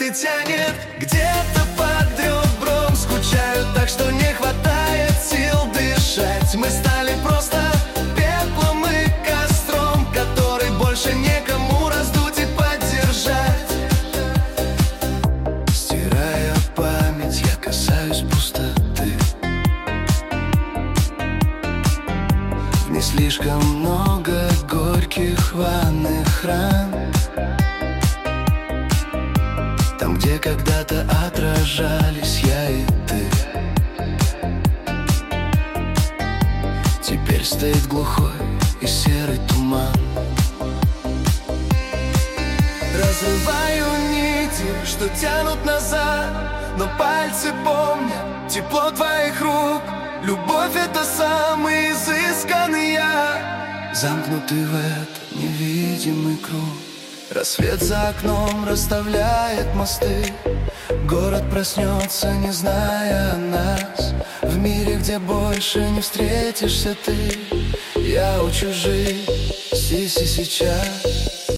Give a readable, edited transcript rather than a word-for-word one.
не тянет. Где-то под ребром скучаю так, что не хватает сил дышать. Мы стали просто пеплом и костром, который больше некому раздуть и поддержать. Стирая память, я касаюсь пустоты. Не слишком много горьких рваных ран, там, где когда-то отражались я и ты. Теперь стоит глухой и серый туман. Разрываю нити, что тянут назад, но пальцы помнят тепло твоих рук. Любовь — это самый изысканный я, замкнутый в этот невидимый круг. Рассвет за окном расставляет мосты. Город проснется, не зная о нас. В мире, где больше не встретишься ты, я учу жить здесь и сейчас.